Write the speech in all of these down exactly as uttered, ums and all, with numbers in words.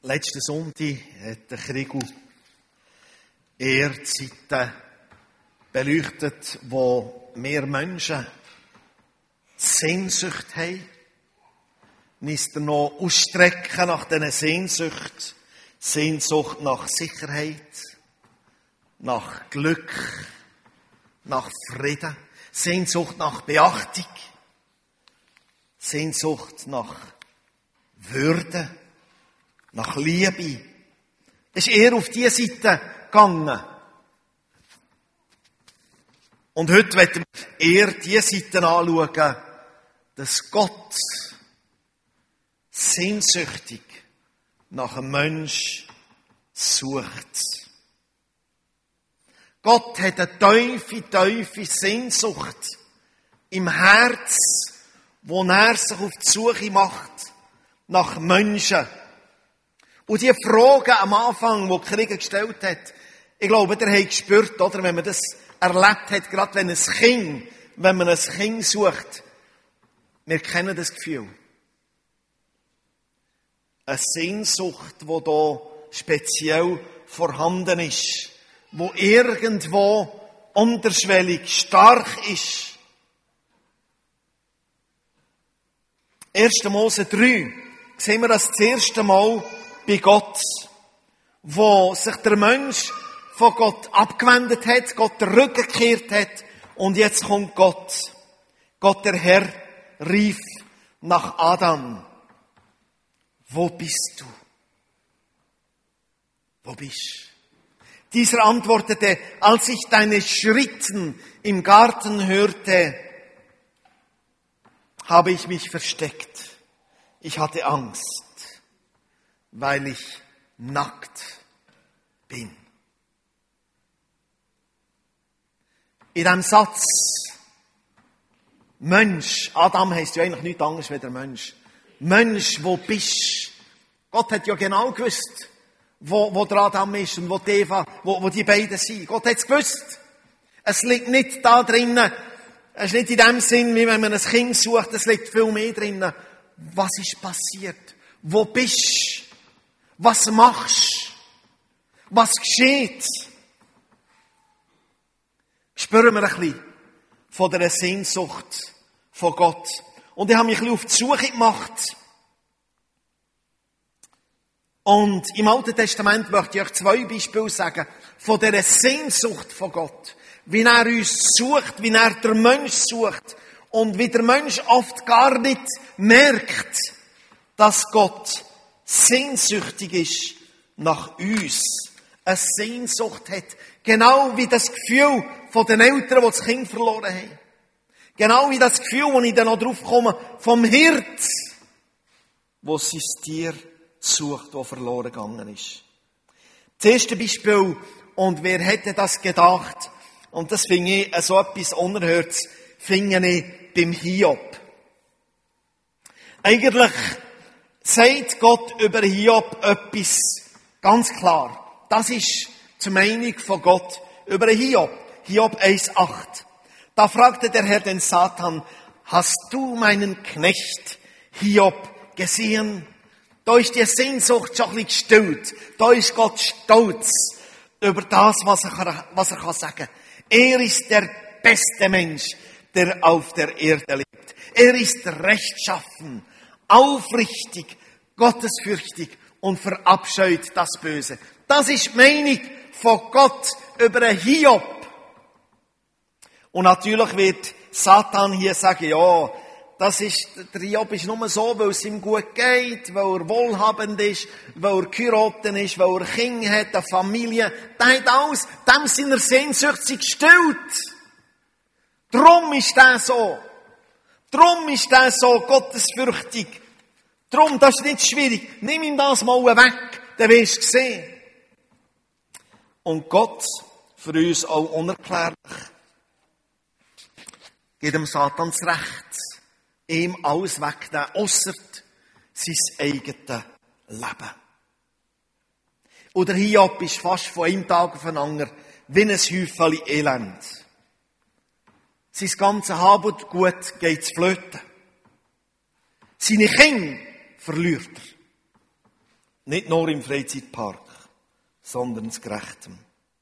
Letzten Sonntag hat der Krieg Erdseiten beleuchtet, wo wir Menschen Sehnsucht haben. Nicht noch ausstrecken nach diesen Sehnsucht. Sehnsucht nach Sicherheit, nach Glück, nach Frieden. Sehnsucht nach Beachtung. Sehnsucht nach Würde, nach Liebe. Es ist eher auf diese Seite gegangen. Und heute wollen wir eher diese Seite anschauen, dass Gott sehnsüchtig nach einem Menschen sucht. Gott hat eine tiefe, tiefe Sehnsucht im Herz, wo er sich auf die Suche macht nach Menschen. Und die Fragen am Anfang, die die Krieg gestellt hat, ich glaube, der hat gespürt, oder, wenn man das erlebt hat, gerade wenn ein Kind, wenn man ein Kind sucht, wir kennen das Gefühl. Eine Sehnsucht, die hier speziell vorhanden ist, wo irgendwo unterschwellig stark ist. erster Mose drei sehen wir das, das erste Mal bei Gott, wo sich der Mensch von Gott abgewendet hat, Gott den Rücken gekehrt hat und jetzt kommt Gott. Gott der Herr rief nach Adam. Wo bist du? Wo bist du? Dieser antwortete, als ich deine Schritten im Garten hörte, habe ich mich versteckt. Ich hatte Angst, weil ich nackt bin. In diesem Satz, Mensch, Adam heisst ja eigentlich nichts anderes als der Mensch. Mensch, wo bist du? Gott hat ja genau gewusst, wo, wo der Adam ist und wo die Eva, wo, wo die beiden sind. Gott hat es gewusst. Es liegt nicht da drinnen, es ist nicht in dem Sinn, wie wenn man ein Kind sucht, es liegt viel mehr drinnen. Was ist passiert? Wo bist du? Was machst du? Was geschieht? Spüren wir ein bisschen von dieser Sehnsucht von Gott. Und ich habe mich ein bisschen auf die Suche gemacht. Und im Alten Testament möchte ich euch zwei Beispiele sagen von dieser Sehnsucht von Gott. Wie er uns sucht, wie er der Mensch sucht. Und wie der Mensch oft gar nicht merkt, dass Gott sehnsüchtig ist nach uns. Eine Sehnsucht hat. Genau wie das Gefühl von den Eltern, die das Kind verloren haben. Genau wie das Gefühl, wo ich dann noch drauf komme, vom Hirt, wo sein Tier sucht, das verloren gegangen ist. Das erste Beispiel, und wer hätte das gedacht, und das finde ich so etwas Unerhörtes, finde ich beim Hiob. Eigentlich sagt Gott über Hiob etwas ganz klar. Das ist die Meinung von Gott über Hiob. Hiob eins acht. Da fragte der Herr den Satan, hast du meinen Knecht Hiob gesehen? Da ist die Sehnsucht schon ein bisschen gestillt. Da ist Gott stolz über das, was er, was er kann sagen. Er ist der beste Mensch, der auf der Erde lebt. Er ist rechtschaffen, aufrichtig, gottesfürchtig und verabscheut das Böse. Das ist die Meinung von Gott über Hiob. Und natürlich wird Satan hier sagen, ja, das ist, der Hiob ist nur so, weil es ihm gut geht, weil er wohlhabend ist, weil er geheiratet ist, weil er Kinder hat, eine Familie. Der hat alles, dem seiner Sehnsucht gestillt. Drum ist der so. Drum ist der so gottesfürchtig. Drum, das ist nicht schwierig. Nimm ihm das mal weg, dann wirst du sehen. Und Gott, für uns auch unerklärlich, gibt dem Satan das Recht, ihm alles wegzunehmen, ausser sein eigenes Leben. Und der Hiob ist fast von einem Tag auf den anderen wie ein Häufchen Elend. Sein ganzes Hab und Gut geht zu flöten. Seine Kinder verliert er. Nicht nur im Freizeitpark, sondern das Gerechtem.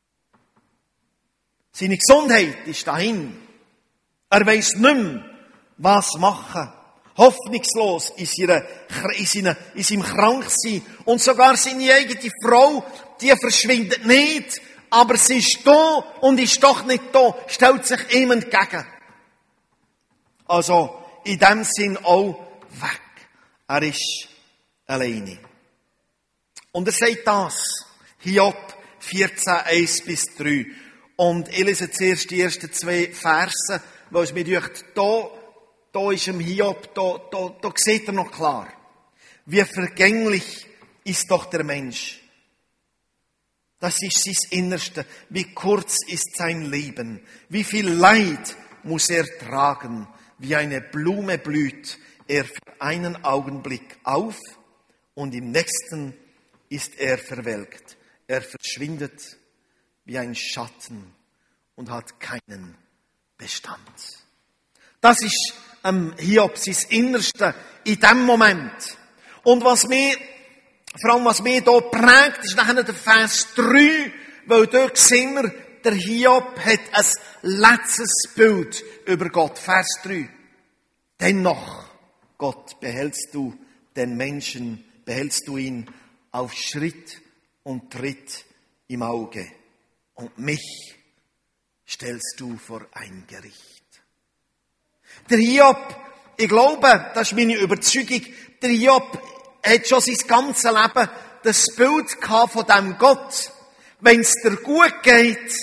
Seine Gesundheit ist dahin. Er weiss nicht mehr, was machen. Hoffnungslos in, seiner, in, seiner, in seinem Kranksein. Und sogar seine eigene Frau, die verschwindet nicht, aber sie ist da und ist doch nicht da, stellt sich ihm entgegen. Also, in dem Sinn auch weg. Er ist alleine. Und er sagt das, Hiob vierzehn, eins bis drei. Und ich lese zuerst die ersten zwei Verse, weil es mir denkt, da, da ist im Hiob, da, da, da sieht er noch klar. Wie vergänglich ist doch der Mensch. Das ist sein Innerste. Wie kurz ist sein Leben. Wie viel Leid muss er tragen. Wie eine Blume blüht er für einen Augenblick auf und im nächsten ist er verwelkt. Er verschwindet wie ein Schatten und hat keinen Bestand. Das ist ähm, Hiob, sein Innerste in dem Moment. Und was mir, vor allem was mir hier prägt, ist nachher der Vers drei, weil dort sehen wir, der Hiob hat ein letztes Bild über Gott. Vers drei. Dennoch, Gott, behältst du den Menschen, behältst du ihn auf Schritt und Tritt im Auge. Und mich stellst du vor ein Gericht. Der Hiob, ich glaube, das ist meine Überzeugung, der Hiob hat schon sein ganzes Leben das Bild gehabt von dem Gott. Wenn es dir gut geht,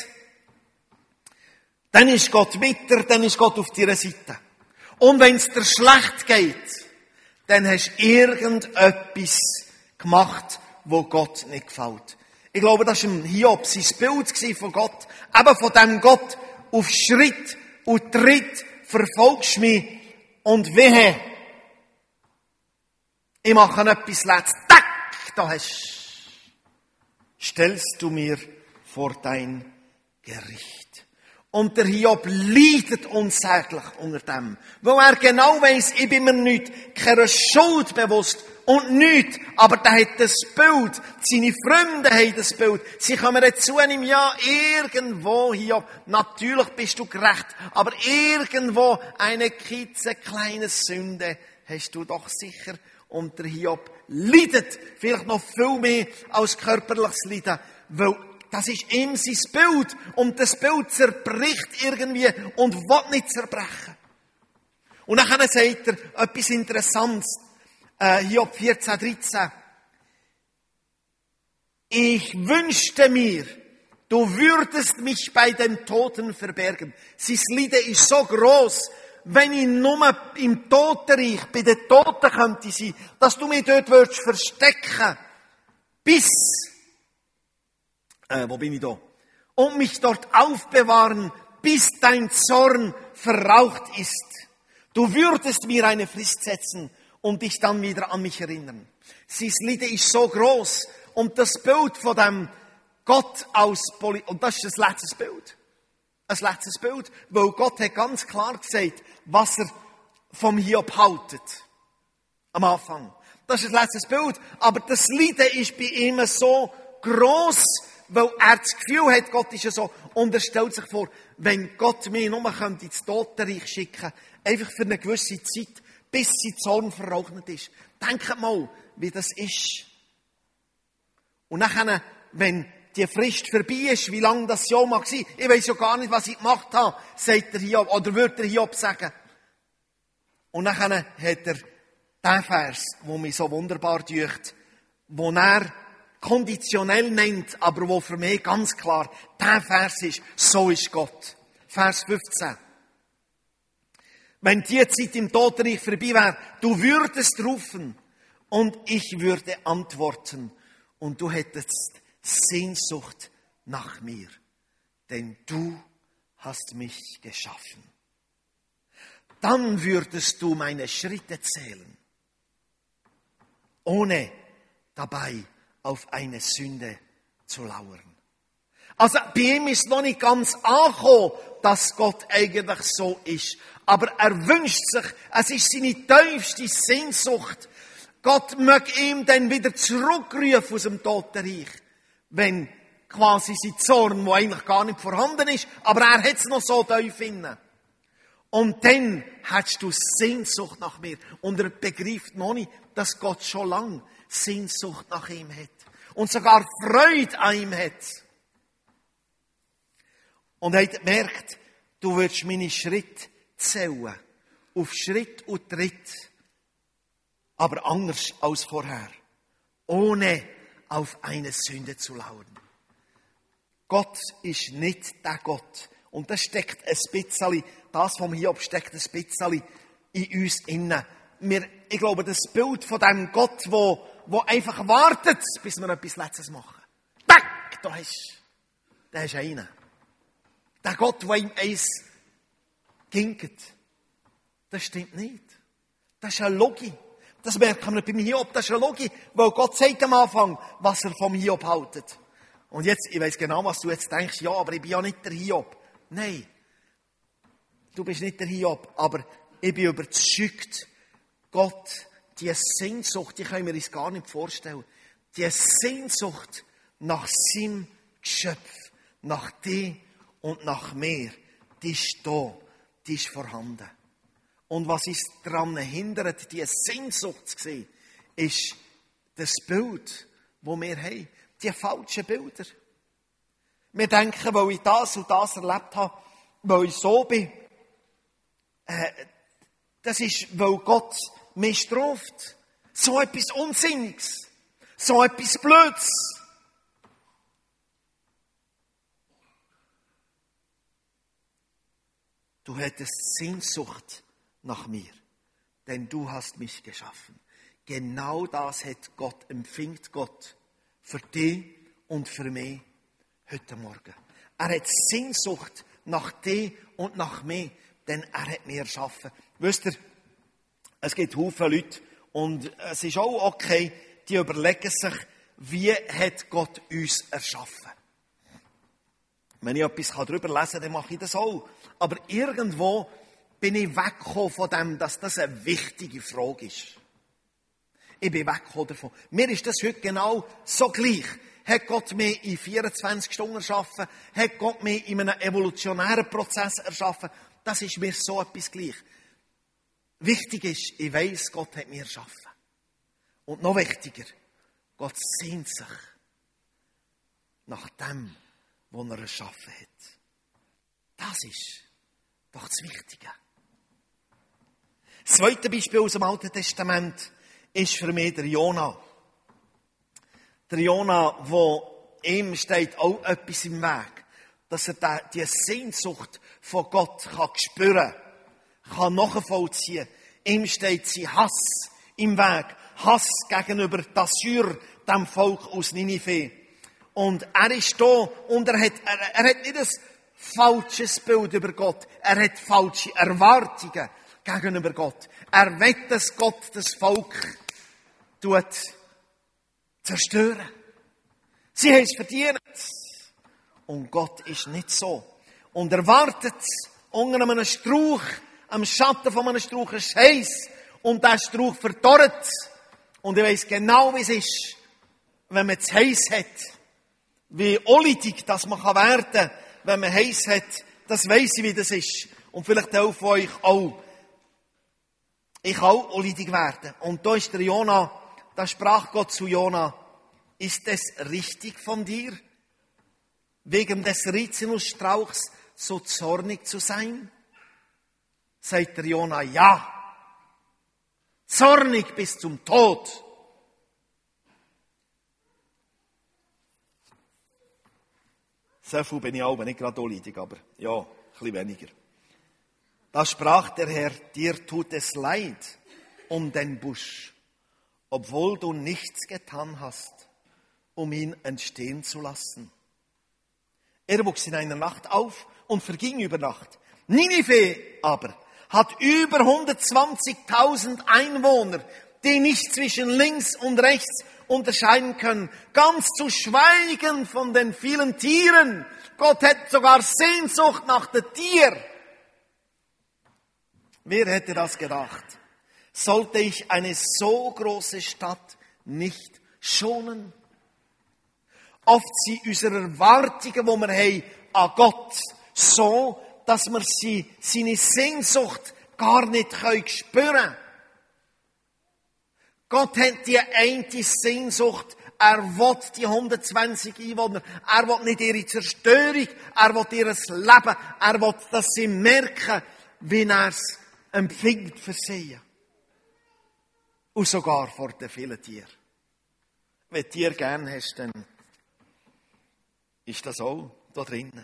dann ist Gott mit dir, dann ist Gott auf deiner Seite. Und wenn es dir schlecht geht, dann hast du irgendetwas gemacht, wo Gott nicht gefällt. Ich glaube, das war im Hiob sein Bild von Gott. Eben von dem Gott auf Schritt und Tritt verfolgst du mich und wehe, ich mache etwas Letztes. Tack, da hast stellst du mir vor dein Gericht. Und der Hiob leidet unsäglich unter dem. Weil er genau weiss, ich bin mir nicht, keine Schuld bewusst und nichts. Aber der hat das Bild. Seine Freunde haben das Bild. Sie kommen jetzt zu ihm, ja, irgendwo, Hiob, natürlich bist du gerecht, aber irgendwo eine klitzekleine Sünde hast du doch sicher. Und der Hiob leidet vielleicht noch viel mehr als körperliches Leiden, weil das ist ihm sein Bild. Und das Bild zerbricht irgendwie und will nicht zerbrechen. Und dann sagt er etwas Interessantes. Äh, Hiob vierzehn, dreizehn. Ich wünschte mir, du würdest mich bei den Toten verbergen. Sein Leiden ist so gross, wenn ich nur im Totenreich bei den Toten könnte sein, dass du mich dort würdest verstecken. Bis Äh, wo bin ich da? Und mich dort aufbewahren, bis dein Zorn verraucht ist. Du würdest mir eine Frist setzen und dich dann wieder an mich erinnern. Sein Leiden ist so groß und das Bild von dem Gott aus Poli- und das ist das letzte Bild. Ein letztes Bild, weil Gott hat ganz klar gesagt, was er vom Hiob haltet. Am Anfang. Das ist ein letztes Bild, aber das Leiden ist bei ihm so groß, weil er das Gefühl hat, Gott ist ja so. Und er stellt sich vor, wenn Gott mich nur ins Totenreich schicken, einfach für eine gewisse Zeit, bis sein Zorn verraucht ist. Denkt mal, wie das ist. Und dann, wenn die Frist vorbei ist, wie lange das Jahr mag sein, ich weiss ja gar nicht, was ich gemacht habe, sagt der Hiob, oder würde der Hiob sagen. Und dann hat er den Vers, der mich so wunderbar deucht, wo er konditionell nennt, aber wo für mich ganz klar der Vers ist, so ist Gott. Vers fünfzehn. Wenn die Zeit im Totenreich vorbei wäre, du würdest rufen und ich würde antworten und du hättest Sehnsucht nach mir, denn du hast mich geschaffen. Dann würdest du meine Schritte zählen, ohne dabei auf eine Sünde zu lauern. Also bei ihm ist noch nicht ganz angekommen, dass Gott eigentlich so ist. Aber er wünscht sich, es ist seine tiefste Sehnsucht, Gott möge ihm dann wieder zurückrufen aus dem Totenreich, wenn quasi sein Zorn, der eigentlich gar nicht vorhanden ist, aber er hat es noch so tief inne. Und dann hast du Sehnsucht nach mir. Und er begreift noch nicht, dass Gott schon lange Sehnsucht nach ihm hat. Und sogar Freude an ihm hat. Und er hat gemerkt, du würdest meine Schritte zählen. Auf Schritt und Tritt. Aber anders als vorher. Ohne auf eine Sünde zu lauern. Gott ist nicht der Gott. Und das steckt ein bisschen, das vom Hiob steckt ein bisschen in uns innen. Wir, ich glaube, das Bild von dem Gott, wo, wo einfach wartet, bis wir etwas Letztes machen. Tack, da hast du, da hast du einen. Der Gott, der ihm eins ginket. Das stimmt nicht. Das ist eine Logik. Das merken wir beim Hiob, das ist eine Logik, weil Gott sagt am Anfang, was er vom Hiob haltet. Und jetzt, ich weiss genau, was du jetzt denkst, ja, aber ich bin ja nicht der Hiob. Nein, du bist nicht der Hiob, aber ich bin überzeugt, Gott, die Sehnsucht, die können wir uns gar nicht vorstellen, die Sehnsucht nach seinem Geschöpf, nach dir und nach mir, die ist da, die ist vorhanden. Und was uns daran hindert, diese Sehnsucht zu sehen, ist das Bild, das wir haben. Die falschen Bilder. Wir denken, weil ich das und das erlebt habe, weil ich so bin, äh, das ist, weil Gott mich straft. So etwas Unsinniges. So etwas Blödes. Du hättest Sehnsucht nach mir, denn du hast mich geschaffen. Genau das hat Gott, empfingt Gott für dich und für mich heute Morgen. Er hat Sehnsucht nach dir und nach mir, denn er hat mich erschaffen. Wisst ihr, es gibt viele Leute und es ist auch okay, die überlegen sich, wie hat Gott uns erschaffen. Wenn ich etwas darüber lesen kann, dann mache ich das auch. Aber irgendwo bin ich weggekommen von dem, dass das eine wichtige Frage ist. Ich bin weggekommen davon. Mir ist das heute genau so gleich. Hat Gott mich in vierundzwanzig Stunden erschaffen? Hat Gott mich in einem evolutionären Prozess erschaffen? Das ist mir so etwas gleich. Wichtig ist, ich weiss, Gott hat mich erschaffen. Und noch wichtiger, Gott sehnt sich nach dem, was er erschaffen hat. Das ist doch das Wichtige. Das zweite Beispiel aus dem Alten Testament ist für mich der Jona. Der Jona, wo ihm steht auch etwas im Weg, dass er die Sehnsucht von Gott kann spüren kann, nachvollziehen. Ihm steht sein Hass im Weg. Hass gegenüber der Assyrer, dem Volk aus Ninive. Und er ist da und er hat, er, er hat nicht ein falsches Bild über Gott. Er hat falsche Erwartungen gegenüber Gott. Er will, dass Gott das Volk tut zerstören. Sie haben es verdient. Und Gott ist nicht so. Und er wartet unter einem Strauch, am Schatten von einem Strauch ist heiß und der Strauch verdorrt. Und ich weiss genau, wie es ist, wenn man es heiß hat. Wie olidig das man werden kann, wenn man heiß hat. Das weiss ich, wie das ist. Und vielleicht auch von euch auch. Ich kann auch olidig werden. Und da ist der Jona, da sprach Gott zu Jona, ist es richtig von dir, wegen des Rizinusstrauchs so zornig zu sein? Sagt der Jona, ja. Zornig bis zum Tod. So viel bin ich auch, nicht gerade olidig, aber ja, ein bisschen weniger. Da sprach der Herr, dir tut es leid um den Busch, obwohl du nichts getan hast, um ihn entstehen zu lassen. Er wuchs in einer Nacht auf und verging über Nacht. Ninive aber hat über hundertzwanzigtausend Einwohner, die nicht zwischen links und rechts unterscheiden können. Ganz zu schweigen von den vielen Tieren. Gott hat sogar Sehnsucht nach den Tieren. Wer hätte das gedacht? sollte ich eine so große Stadt nicht schonen? Oft sind unsere Erwartungen, die wir haben an Gott, so, dass wir sie, seine Sehnsucht gar nicht spüren können. Gott hat die eine Sehnsucht. Er will die hundertzwanzig Einwohner. Er will nicht ihre Zerstörung. Er will ihr Leben. Er will, dass sie merken, wie er es empfindet für sie. Und sogar vor den vielen Tieren. Wenn du Tiere gerne hast, dann ist das auch da drinnen.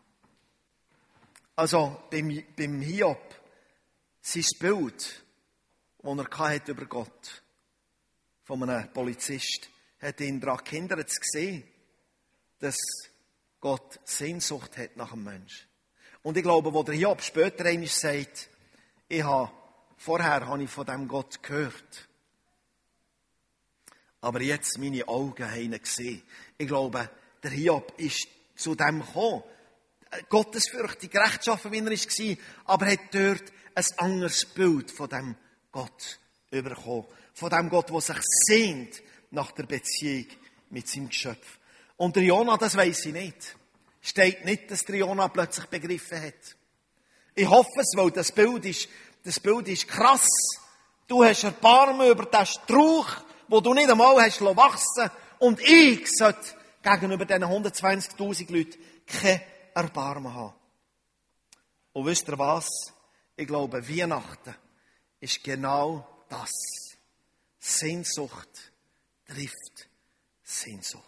Also, beim, beim Hiob, sein Bild, das er hatte über Gott, von einem Polizist, hat ihn daran gehindert zu sehen, dass Gott Sehnsucht hat nach einem Menschen. Und ich glaube, wo der Hiob später einmal sagt, ich habe, vorher habe ich von diesem Gott gehört. Aber jetzt meine Augen haben ihn gesehen. Ich glaube, der Hiob ist zu dem gekommen. Gottesfürchtig, rechtschaffen, wie er war, aber hat dort ein anderes Bild von dem Gott bekommen. Von dem Gott, der sich sehnt nach der Beziehung mit seinem Geschöpf. Und der Jona, das weiss ich nicht. Steht nicht, dass der Jona plötzlich begriffen hat. Ich hoffe es, weil das Bild ist, das Bild ist krass. Du hast Erbarmen über den Strauch, wo du nicht einmal hast wachsen lassen. Und ich sollte gegenüber diesen hundertzwanzigtausend Leuten kein Erbarmen haben. Und wisst ihr was? Ich glaube, Weihnachten ist genau das. Sehnsucht trifft Sehnsucht.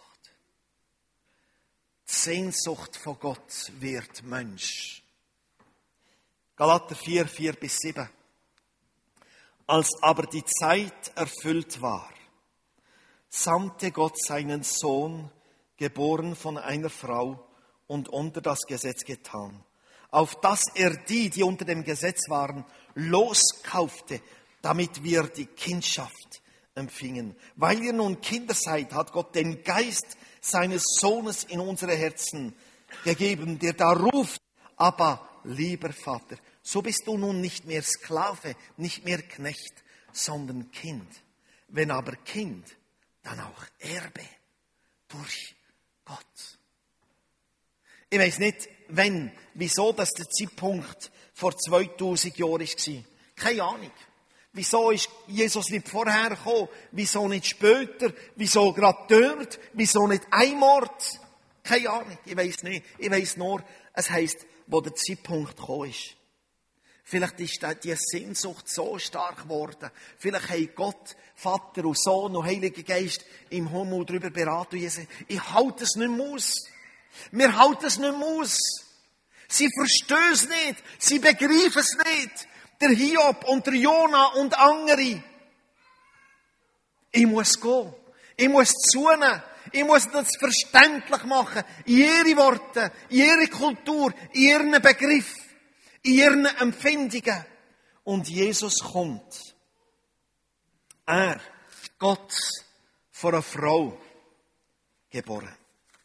Die Sehnsucht von Gott wird Mensch. Galater vier, vier bis sieben. Als aber die Zeit erfüllt war, sandte Gott seinen Sohn, geboren von einer Frau und unter das Gesetz getan, auf dass er die, die unter dem Gesetz waren, loskaufte, damit wir die Kindschaft empfingen. Weil ihr nun Kinder seid, hat Gott den Geist seines Sohnes in unsere Herzen gegeben, der da ruft, aber lieber Vater, so bist du nun nicht mehr Sklave, nicht mehr Knecht, sondern Kind. Wenn aber Kind, dann auch Erbe durch Gott. Ich weiss nicht, wenn, wieso das der Zeitpunkt vor zweitausend Jahren war. Keine Ahnung. Wieso ist Jesus nicht vorher gekommen? Wieso nicht später? Wieso gerade dort? Wieso nicht einmal? Keine Ahnung. Ich weiss nicht. Ich weiss nur, es heisst, wo der Zeitpunkt gekommen ist. Vielleicht ist die Sehnsucht so stark geworden. Vielleicht haben Gott, Vater und Sohn und Heiliger Geist im Himmel darüber beraten. Ich halte es nicht mehr aus. Wir halten es nicht mehr aus. Sie verstehen es nicht. Sie begreifen es nicht. Der Hiob und der Jona und andere. Ich muss gehen. Ich muss zunehmen. Ich muss das verständlich machen. In ihre Worte, in ihre Kultur, in ihren Begriff, in ihren Empfindungen. Und Jesus kommt. Er, Gott, von einer Frau geboren.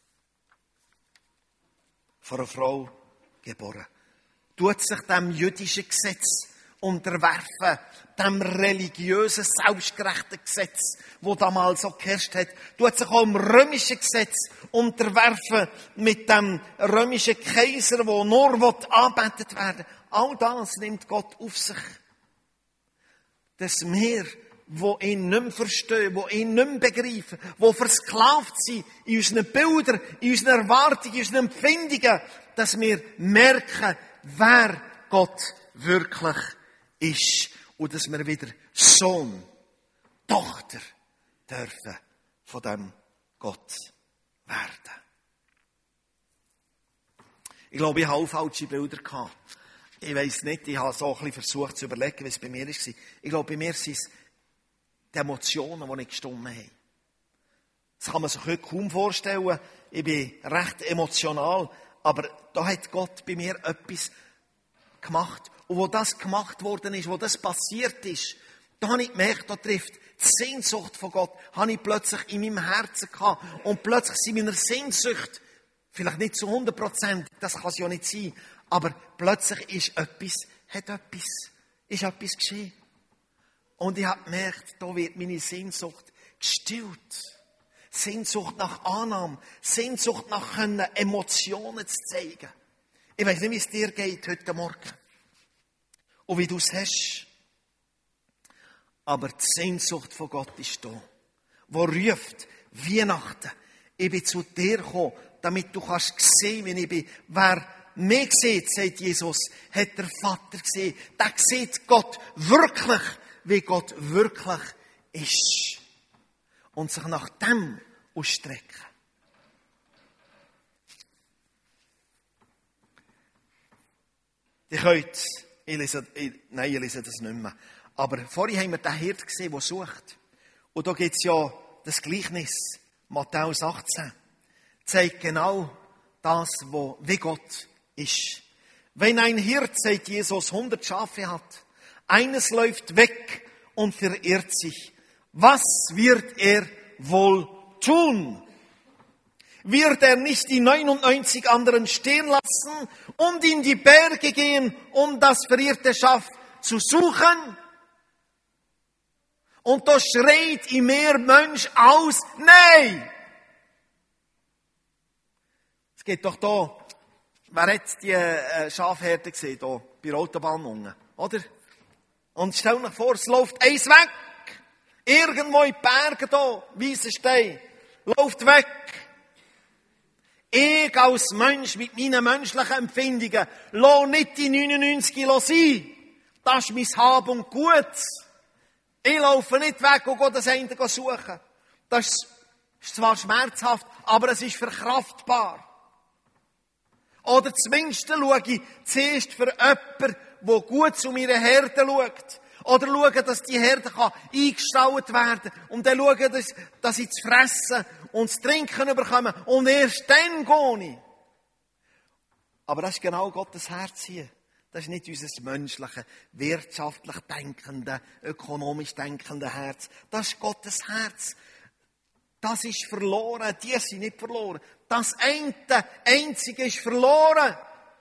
Von einer Frau geboren. Tut sich dem jüdischen Gesetz unterwerfen, dem religiösen, selbstgerechten Gesetz, das damals so geherrscht hat. Tut sich auch dem römischen Gesetz unterwerfen, mit dem römischen Kaiser, der nur angebetet werden will. All das nimmt Gott auf sich. Dass wir, die ihn nicht mehr verstehen, die ihn nicht mehr begreifen, die versklavt sind in unseren Bildern, in unseren Erwartungen, in unseren Empfindungen, dass wir merken, wer Gott wirklich ist und dass wir wieder Sohn, Tochter dürfen von dem Gott werden. Ich glaube, ich habe auch falsche Bilder gehabt. Ich weiss nicht, ich habe so ein bisschen versucht zu überlegen, wie es bei mir war. Ich glaube, bei mir sind es die Emotionen, die nicht gestimmt haben. Das kann man sich heute kaum vorstellen. Ich bin recht emotional, aber da hat Gott bei mir etwas gemacht. Und wo das gemacht worden ist, wo das passiert ist, da habe ich gemerkt, da trifft die Sehnsucht von Gott, habe ich plötzlich in meinem Herzen gehabt. Und plötzlich sind meine Sehnsucht, vielleicht nicht zu hundert Prozent, das kann es ja nicht sein, aber plötzlich ist etwas, hat etwas, ist etwas geschehen. Und ich habe gemerkt, da wird meine Sehnsucht gestillt. Sehnsucht nach Annahme, Sehnsucht nach können, Emotionen zu zeigen. Ich weiss nicht, wie es dir geht heute Morgen. Und wie du es hast. Aber die Sehnsucht von Gott ist da. Wo ruft, Weihnachten. Ich bin zu dir gekommen, damit du kannst sehen, wie ich bin. Wer mich sieht, sagt Jesus, hat der Vater gesehen. Der sieht Gott wirklich, wie Gott wirklich ist. Und sich nach dem ausstrecken. Ihr könnt, ich lese, ich, nein, ich lese das nicht mehr. Aber vorhin haben wir den Hirt gesehen, der sucht. Und da gibt es ja das Gleichnis, Matthäus achtzehn, zeigt genau das, wo, wie Gott ist. Wenn ein Hirt, sagt Jesus, hundert Schafe hat, eines läuft weg und verirrt sich, was wird er wohl tun? Wird er nicht die neunundneunzig anderen stehen lassen und in die Berge gehen, um das verirrte Schaf zu suchen? Und da schreit ihm mehr Mensch aus, nein! Es geht doch da, wer hat die äh, Schafherde gesehen, da, bei der Autobahn unten, oder? Und stell dir vor, es läuft eins weg. Irgendwo in den Bergen da, weißer Stein, läuft weg. Ich als Mensch mit meinen menschlichen Empfindungen, lass nicht die neunundneunzig sein. Das ist mein Hab und Gut. Ich laufe nicht weg und gehe das eine suchen. Das ist zwar schmerzhaft, aber es ist verkraftbar. Oder zumindest schaue ich zuerst für jemanden, der gut zu meiner Herde schaut. Oder schauen, dass die Herde eingestaut werden kann. Und dann schauen, dass, dass ich zu fressen und zu trinken bekomme. Und erst dann gehe ich. Aber das ist genau Gottes Herz hier. Das ist nicht unser menschliches, wirtschaftlich denkende, ökonomisch denkende Herz. Das ist Gottes Herz. Das ist verloren. Die sind nicht verloren. Das eine, Einzige ist verloren.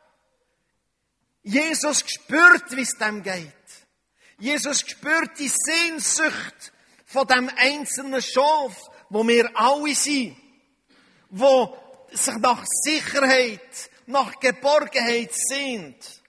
Jesus spürt, wie es dem geht. Jesus spürt die Sehnsucht von dem einzelnen Schaf, wo wir alle sind, wo sich nach Sicherheit, nach Geborgenheit sehnt.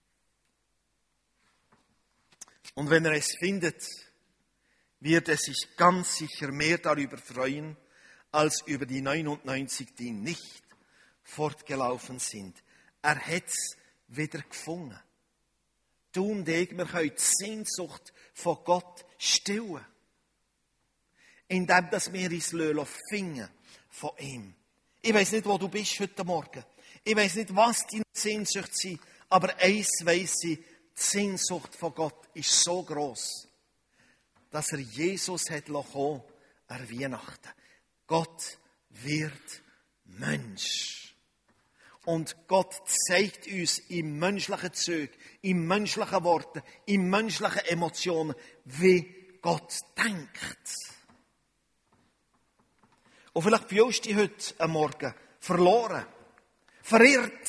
Und wenn er es findet, wird er sich ganz sicher mehr darüber freuen, als über die neunundneunzig, die nicht fortgelaufen sind. Er hat es wieder gefunden. Du und ich, wir können die Sehnsucht von Gott stillen. Indem wir uns finden von ihm. Ich weiss nicht, wo du bist heute Morgen. Ich weiss nicht, was deine Sehnsucht sind. Aber eins weiss ich, die Sehnsucht von Gott ist so gross, dass er Jesus hat kommen an Weihnachten. Gott wird Mensch. Und Gott zeigt uns im menschlichen Zug, im menschlichen Worten, im menschlichen Emotionen, wie Gott denkt. Und vielleicht fühlst du dich heute am Morgen verloren, verirrt.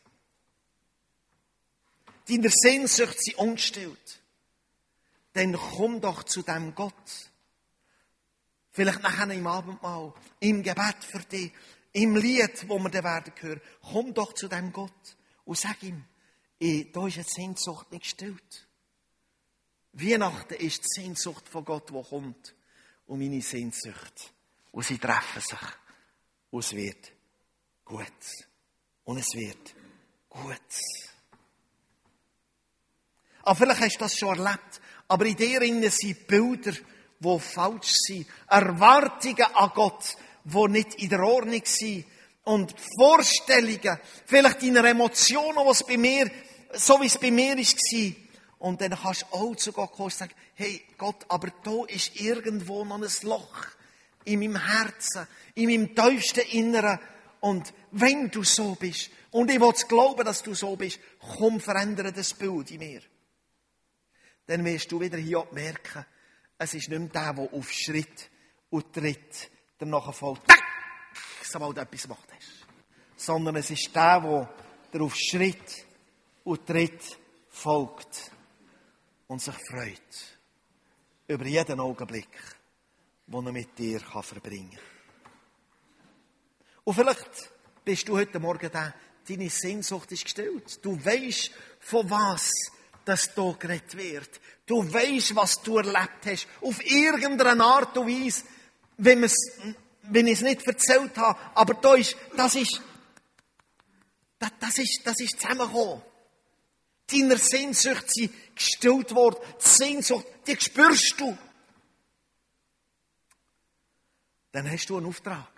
Deine Sehnsucht sind ungestillt. Dann komm doch zu dem Gott. Vielleicht nachher im Abendmahl, im Gebet für dich, im Lied, wo wir dann werden hören. Komm doch zu dem Gott und sag ihm, eh, da ist eine Sehnsucht nicht gestillt. Weihnachten ist die Sehnsucht von Gott, die kommt. Und meine Sehnsucht. Und sie treffen sich. Und es wird gut. Und es wird gut. Aber vielleicht hast du das schon erlebt. Aber in dir innen sind Bilder, die falsch sind. Erwartungen an Gott, die nicht in der Ordnung sind. Und Vorstellungen, vielleicht deine Emotionen, die es bei mir, so wie es bei mir war. Und dann kannst du auch zu Gott kommen und sagen, hey Gott, aber da ist irgendwo noch ein Loch in meinem Herzen, in meinem tiefsten Inneren. Und wenn du so bist, und ich will glauben, dass du so bist, komm, verändere das Bild in mir. Dann wirst du wieder hier merken, es ist nicht mehr der, der auf Schritt und Tritt danach folgt, sobald du etwas gemacht hast. Sondern es ist der, der, der auf Schritt und Tritt folgt und sich freut. über jeden Augenblick, den er mit dir verbringen kann. Und vielleicht bist du heute Morgen da, deine Sehnsucht ist gestillt. Du weisst, von was das hier geredet wird. Du weisst, was du erlebt hast. Auf irgendeine Art und Weise, wenn, wenn ich es nicht erzählt habe. Aber da ist, das ist, das, das ist, das ist zusammengekommen. Deine Sehnsucht sind gestillt worden. Die Sehnsucht, die spürst du. Dann hast du einen Auftrag.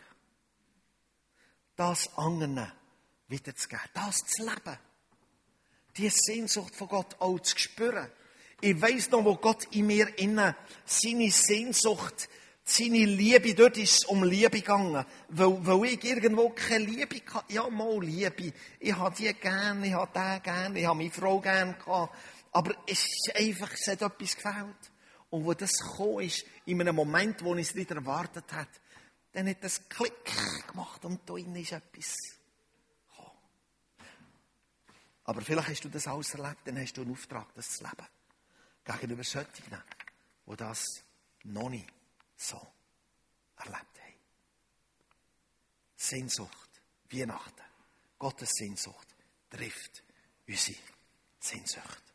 Das anderen wiederzugeben. Das zu leben. Die Sehnsucht von Gott auch zu spüren. Ich weiss noch, wo Gott in mir innen seine Sehnsucht, seine Liebe, dort ist es um Liebe gegangen. Weil, weil ich irgendwo keine Liebe hatte. Ja, mal Liebe. Ich habe die gern, ich habe den gern, ich habe meine Frau gern gehabt. Aber es ist einfach, es hat etwas gefehlt. Und wo das gekommen ist, in einem Moment, wo ich es nicht erwartet habe, dann hat das Klick gemacht und da innen ist etwas gekommen. Aber vielleicht hast du das alles erlebt, dann hast du einen Auftrag, das zu leben. Gegenüber solchen, die das noch nicht so erlebt haben. Sehnsucht, Weihnachten, Gottes Sehnsucht trifft unsere Sehnsucht.